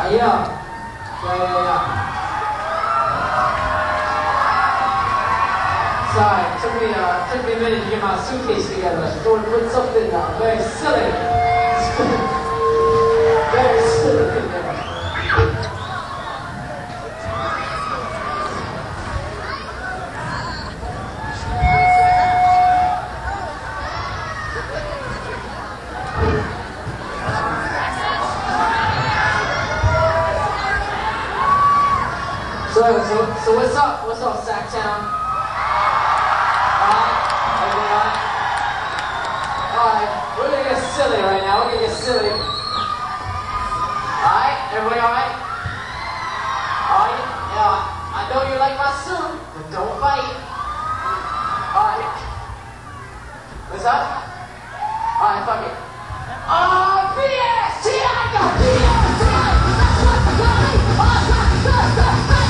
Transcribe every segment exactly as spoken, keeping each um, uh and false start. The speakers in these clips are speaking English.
Yeah. Yeah, yeah, yeah. Sorry, it took me, uh, took me a minute to get my suitcase together. So we put something uh, very silly. Very silly in there. So, so, so what's up? What's up, Sacktown? Alright, everyone alright? Alright, we're gonna get silly right now. We're gonna get silly. Alright, everybody alright? Alright, yeah. I know you like my suit, but don't fight. Alright. What's up? Alright, fuck it. Oh, P S T I go P S T I! That's what the guy! Oh, that's the guy!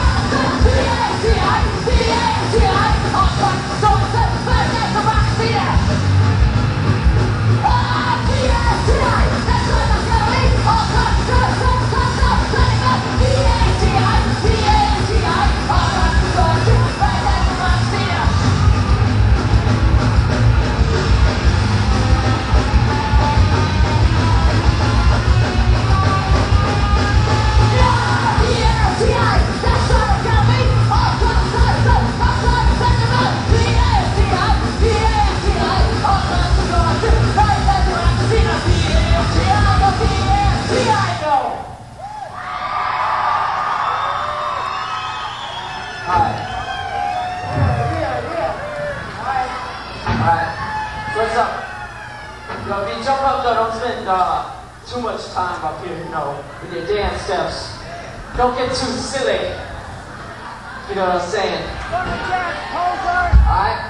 Yo, if you jump up though, don't spend uh, too much time up here, you know, with your dance steps. Don't get too silly. You know what I'm saying? Alright?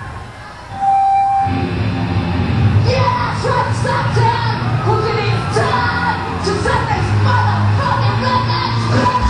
Yeah, that's right, stop down! Who can eat time to set this motherfucking goodness straight?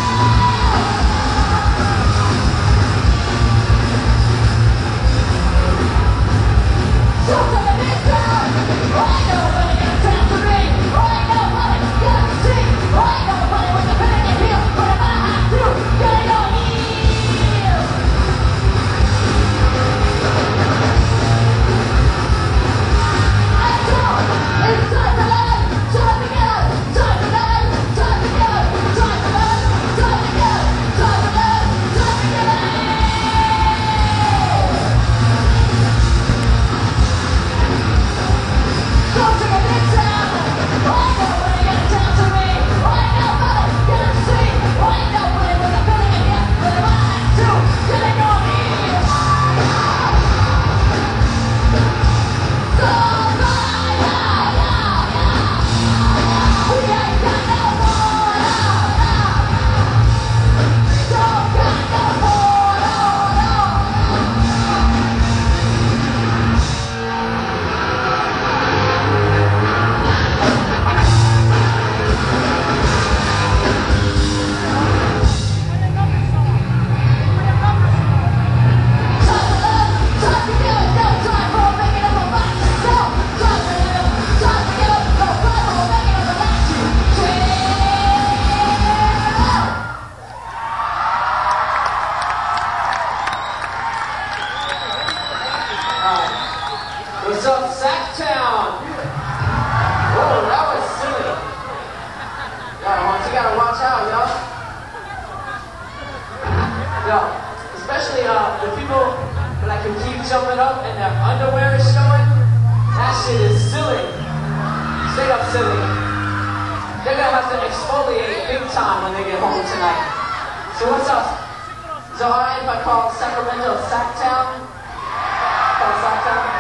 What's up, Sacktown? Whoa, that was silly. Yo, you gotta watch out, yo. Yo, especially uh, the people that can keep jumping up and their underwear is showing. That shit is silly. Straight up silly. They're gonna have to exfoliate big time when they get home tonight. So what's up? So alright if I call Sacramento Sacktown? Call Sacktown?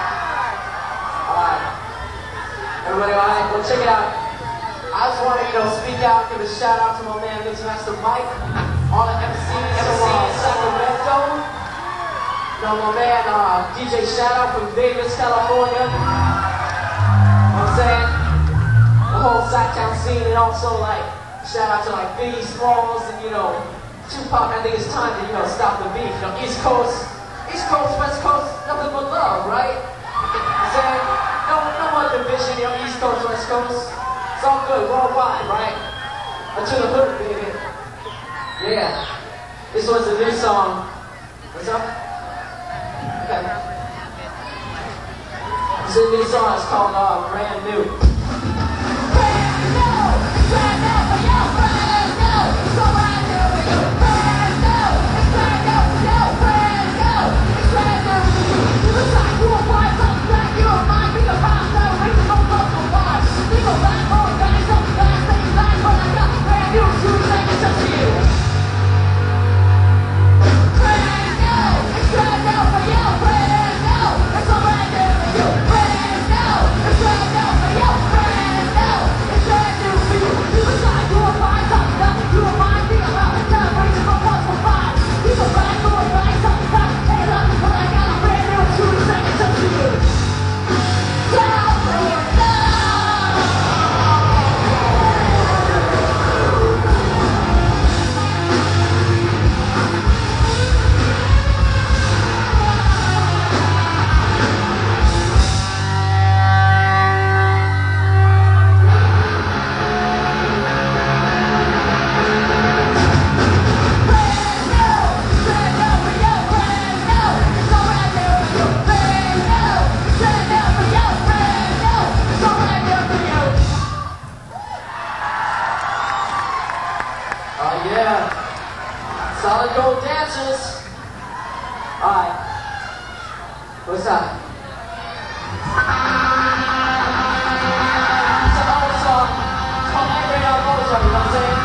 Everybody alright? Well, check it out. I just want to, you know, speak out, give a shout out to my man Mix Master Mike, all the M Cs from uh, Sacramento. You know, my man uh, D J Shout Out from Vegas, California. You know what I'm saying? The whole Sacktown scene, and also like shout out to like Biggie Smalls and you know Tupac. I think it's time to you know stop the beef. You know, East Coast, East Coast, West Coast, nothing but love, right? You know what I'm saying? No, no more division, you know, East Coast, West Coast. It's all good, worldwide, right? Until the hook, baby. Yeah. This was a new song. What's up? Okay. This is a new song. It's called uh, Brand New. Brand new. Brand new for you. Brand new. So brand new for you. Brand new. It's brand new for you. Brand new. It's brand new for you. You look like you will find something that you don't mind. Think about that. Wait to go up for one. Think of that more than something that things like what I got. Brand new. Two seconds up to you. Brand new. It's brand new for you. Brand new. It's so brand new for you. Brand new. It's brand new for you. Brand new. It's brand new for you. You look like you will find something that you don't mind. Think about that. Wait to go up for one. Think of that more than something that things like what I got. Brand new. Two seconds up to you. Solid gold dancers. Alright. What's up? It's an old song. It's called Angry on Mozart, you know what I'm saying?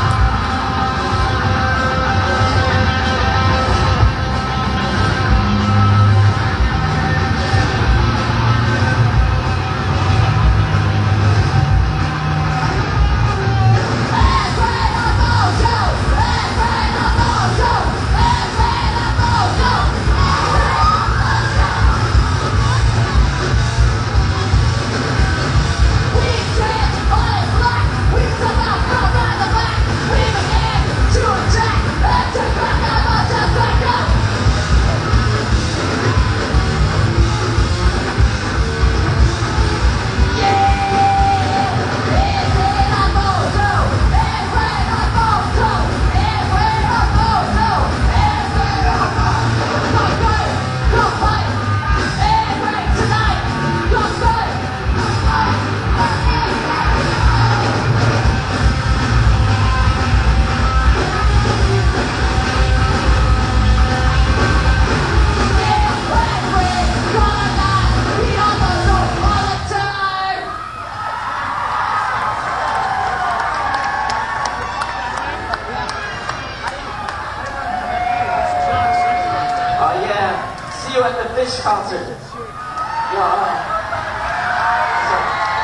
See you at the Fish concert. Yo, alright. So,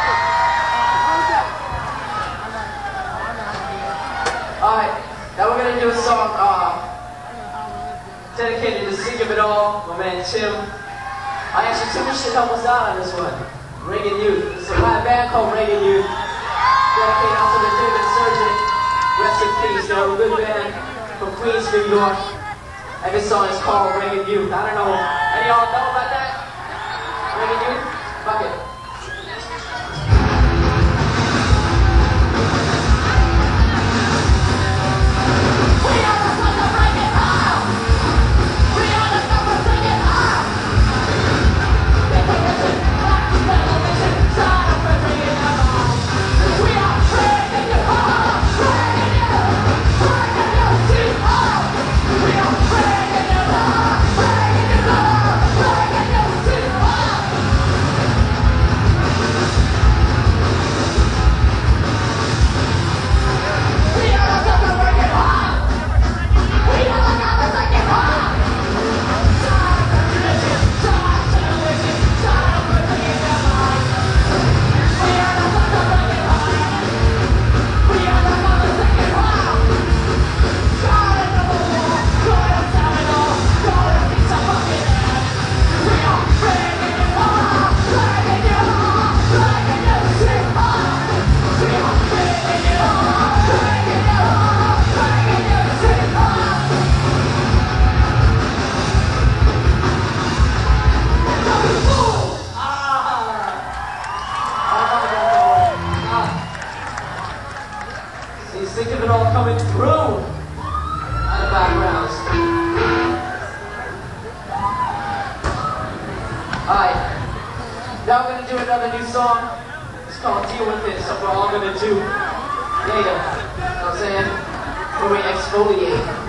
alright, now we're gonna do a song uh, dedicated to Sing of It All, my man Tim. I actually, Tim should help us out on this one. Reagan Youth. It's a live band called Reagan Youth. Dedicated out to the David Surgeon. Rest in peace, they're a good band from Queens, New York. And this song is called Reagan Youth. I don't know, any of y'all know about that? Reagan Youth? Fuck it. We are the sons of Reagan Hall! We are the sons of Reagan Hall! They take us in back to television, side of Reagan Hall. We are Reagan Youth Hall! Reagan Youth! Reagan Youth Team Hall! We are Reagan Youth Hall! Reagan Youth Hall! Reagan Youth Team Hall! music of it all coming through in the background. Alright, now we're gonna do another new song. It's called Deal With It, so we're all gonna do, yeah, yeah, you know what I'm saying? Where we exfoliate.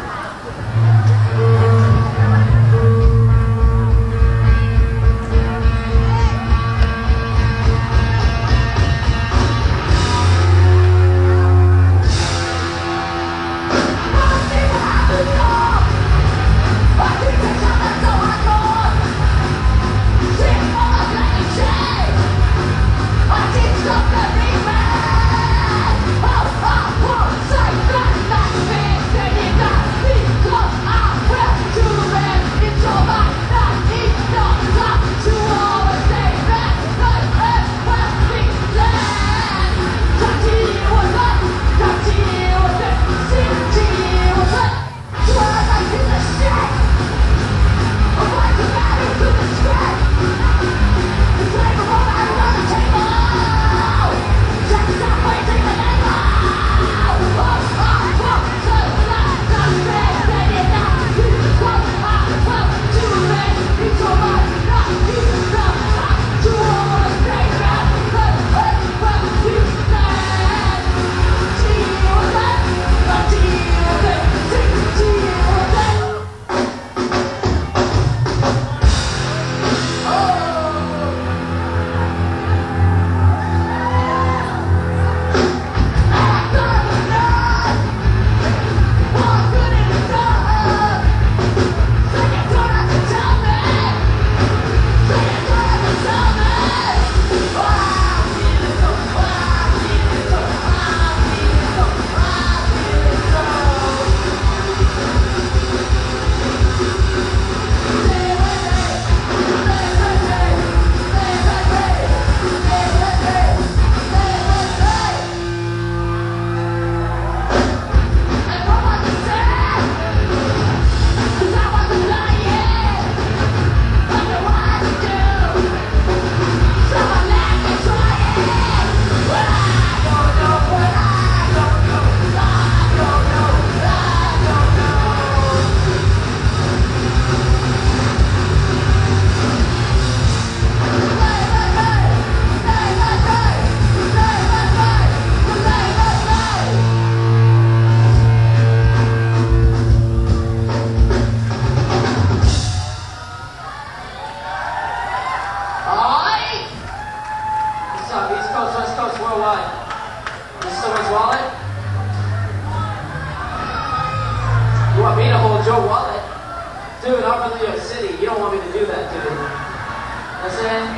Your wallet? Dude, I'm from New York City. You don't want me to do that, dude. You know what I'm saying?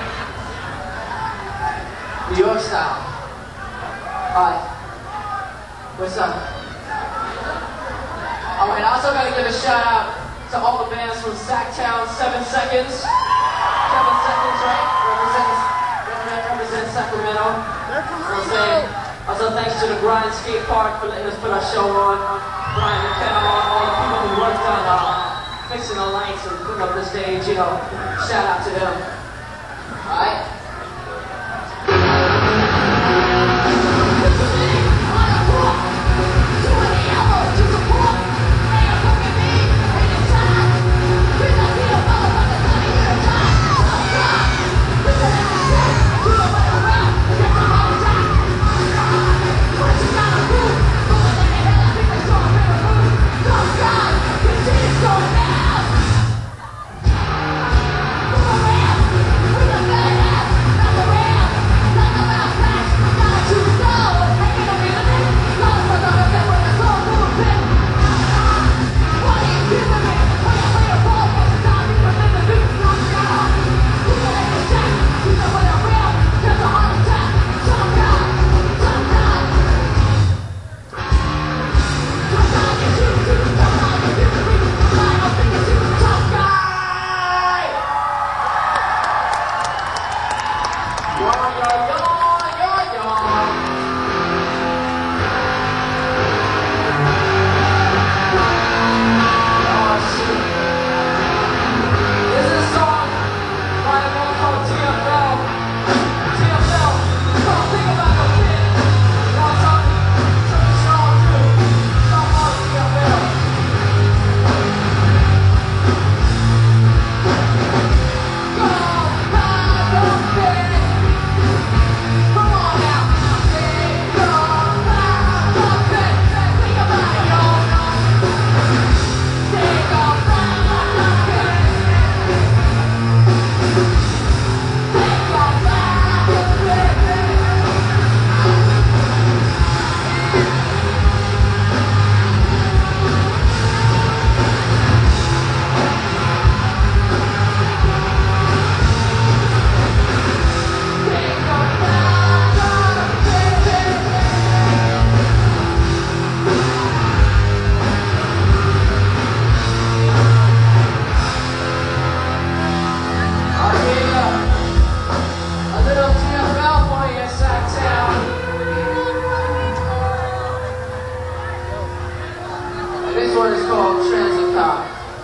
New York style. Alright. What's up? Alright, I also gotta give a shout out to all the bands from Sacktown, Seven Seconds. Seven Seconds, right? Represents, represents Sacramento. You know what I'm saying? Also, thanks to the Grind Skate Park for letting us put our show on. Brian McKenna, all the people who worked on uh, fixing the lights and putting up the stage, you know, shout out to them. Alright? Going now. This one is called Transit Car.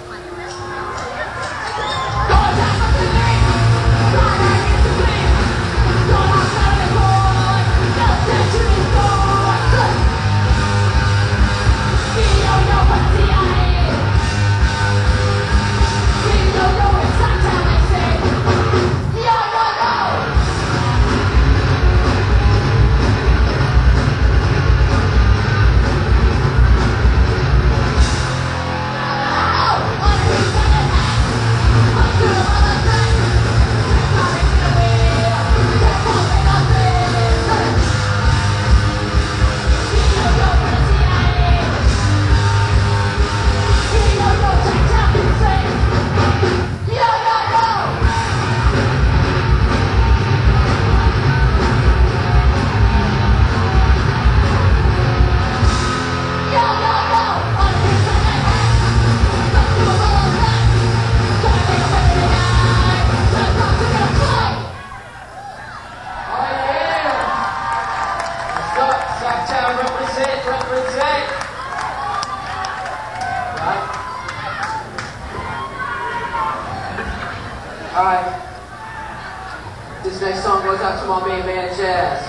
Alright, this next song goes out to my main man, Jazz.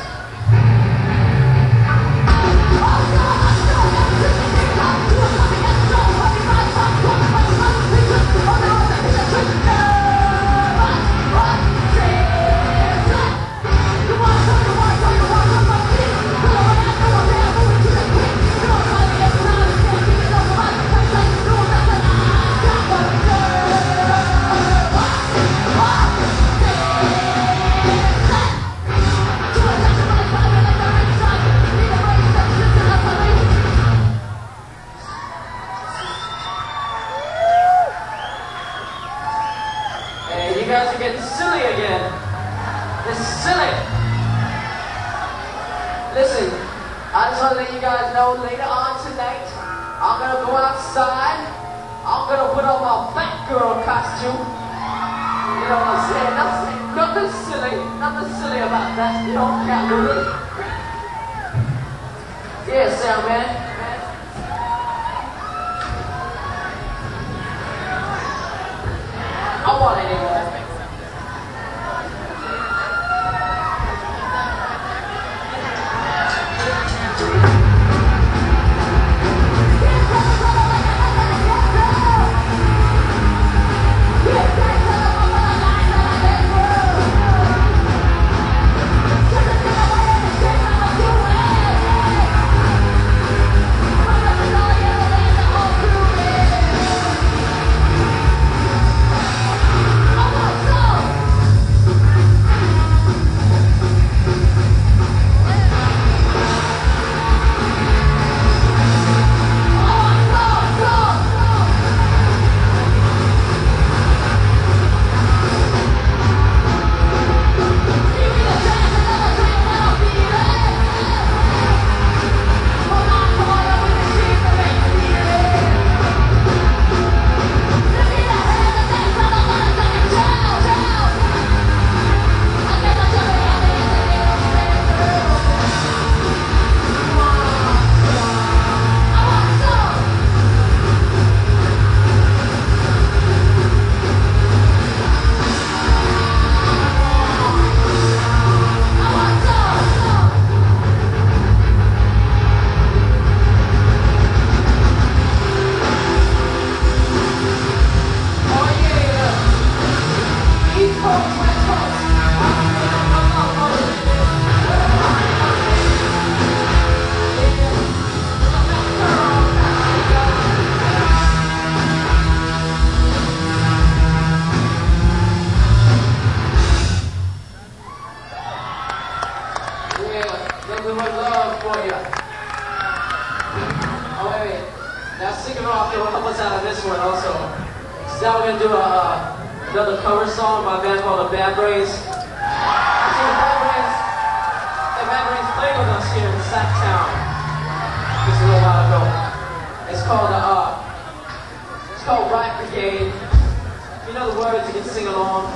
You guys are getting silly again. This is silly. Listen, I just want to let you guys know later on tonight, I'm going to go outside. I'm going to put on my Batgirl costume. You know what I'm saying? Nothing, nothing silly. Nothing silly about that. You don't count with it. Yeah, Sam, man. I want it anyway. Now we're going to do a, uh, another cover song by a band called the Bad Brains. Actually, the Bad Brains, the Bad Brains played with us here in Sacktown just a little while ago. It's called, uh, it's called Riot Brigade. If you know the words, you can sing along.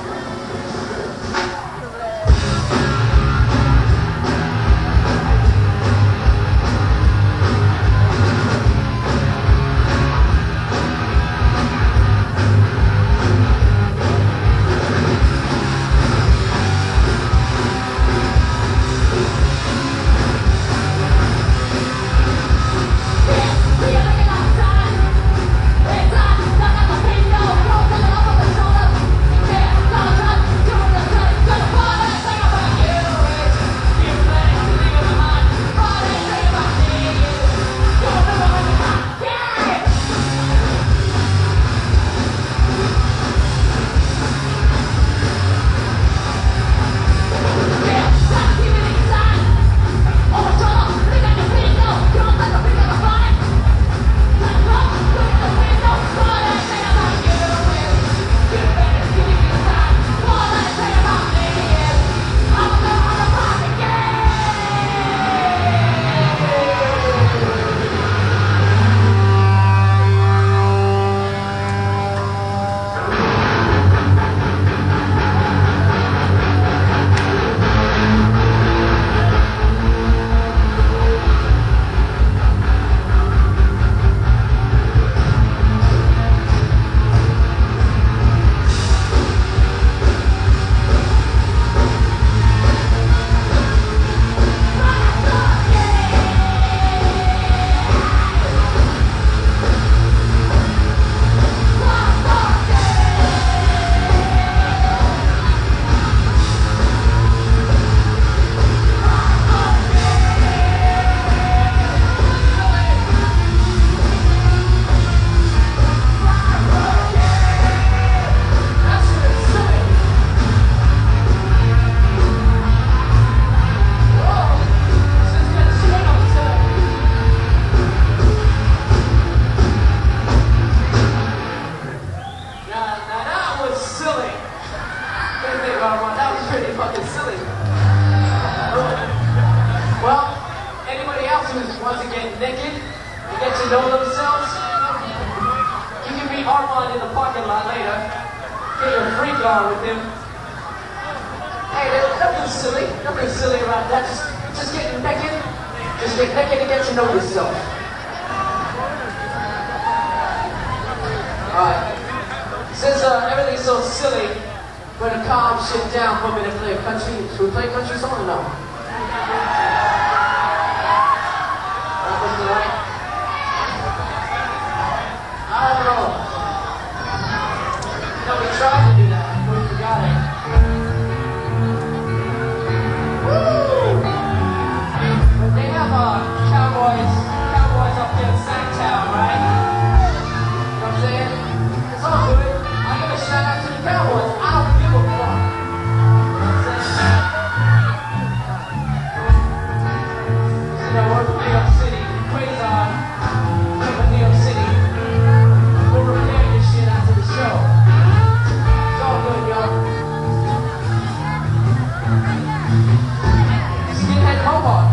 get to know themselves, you can meet Armand in the parking lot later. Get your freak on with him. Hey, there's nothing silly, nothing silly about that. Just, just get naked. Just get naked and get to know yourself. Alright. Since uh, everything's so silly, we're gonna calm shit down for a minute and play a country. Should we play a country song or no? That was right. I don't know. No, we tried to do that, but we forgot it. Woo! But they have uh, cowboys, cowboys up here in Sacktown, right? You know what I'm saying? It's all good. I give a shout out to the cowboys. I don't give a fuck. You know what I'm saying? You know, we're from New York City. Quasar, from New York City. We're preparing this shit after the show. It's all good, yo. Skinhead Mohawk.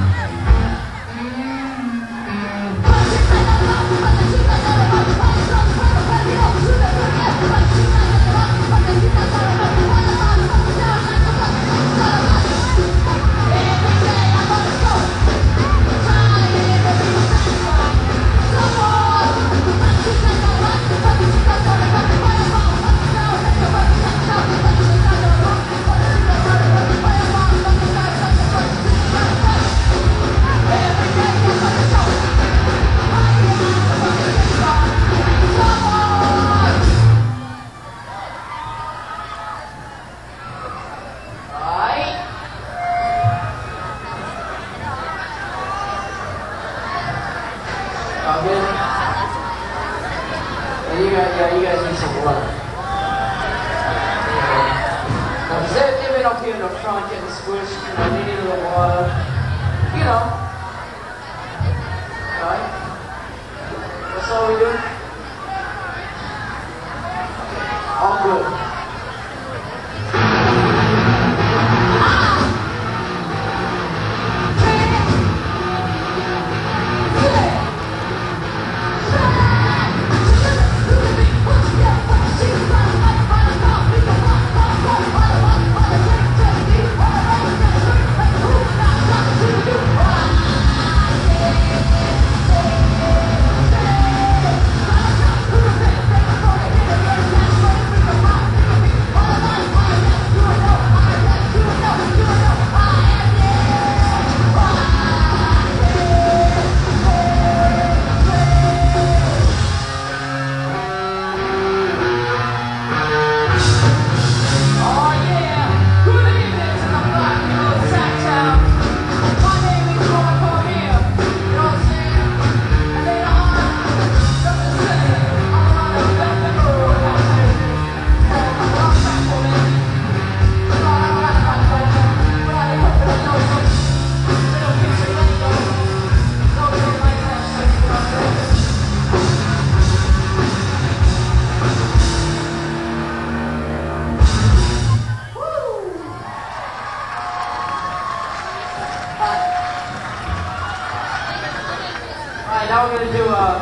Now we're gonna do uh,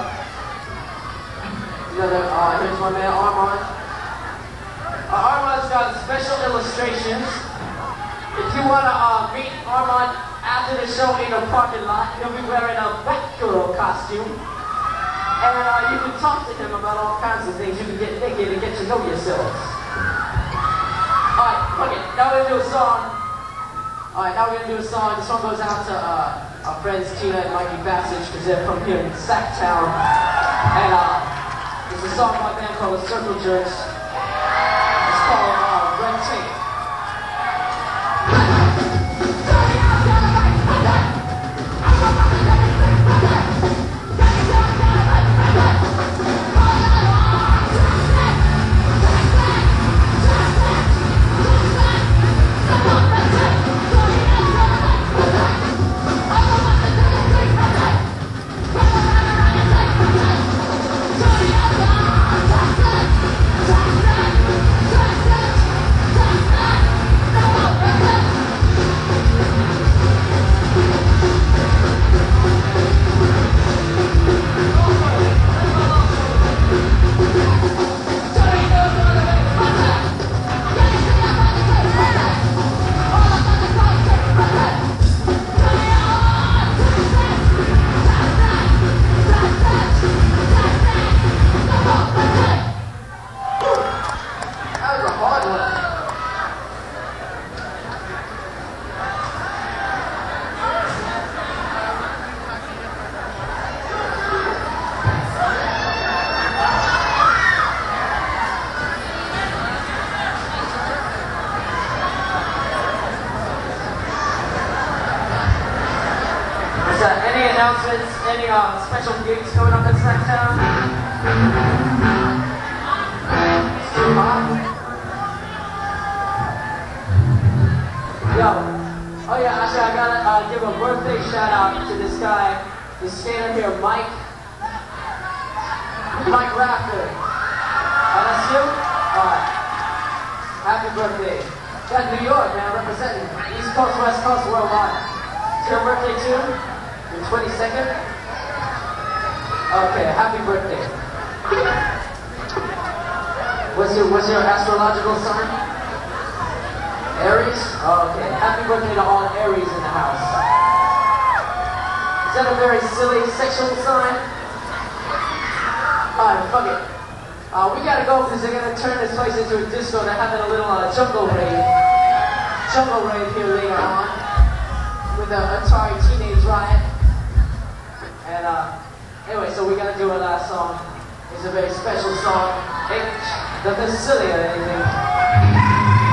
another. Uh, here's my man Armand. Uh, Armand's got special illustrations. If you wanna uh, meet Armand after the show in a parking lot, he'll be wearing a Batgirl costume, and uh, you can talk to him about all kinds of things. You can get naked and get to know yourselves. All right, fuck it. Now we're gonna do a song. All right, now we're gonna do a song. This one goes out to. Uh, Our friends Tina and Mikey Bassage, because they're from here in Sacktown. And uh, there's a song by a band called The Circle Jerks. It's called uh, Red Tape. Stop! any uh, special gigs coming up in Sacktown? Too hot? Yo. Oh yeah, actually I gotta uh, give a birthday shout out to this guy, this skater here, Mike. Mike Rafter. Oh, that's you? Alright. Happy birthday. Got New York, man, representing East Coast, West Coast, worldwide. It's your birthday too? Your twenty-second? Okay, happy birthday. What's your, what's your astrological sign? Aries? Oh, okay. Happy birthday to all Aries in the house. Is that a very silly sexual sign? Alright, fuck it. Uh, we gotta go because they're gonna turn this place into a disco. They're having a little uh, jungle rave. Jungle rave here later on. With the Atari Teenage Riot. And uh, anyway, so we gotta do our last song. It's a very special song. Ain't nothing silly or anything.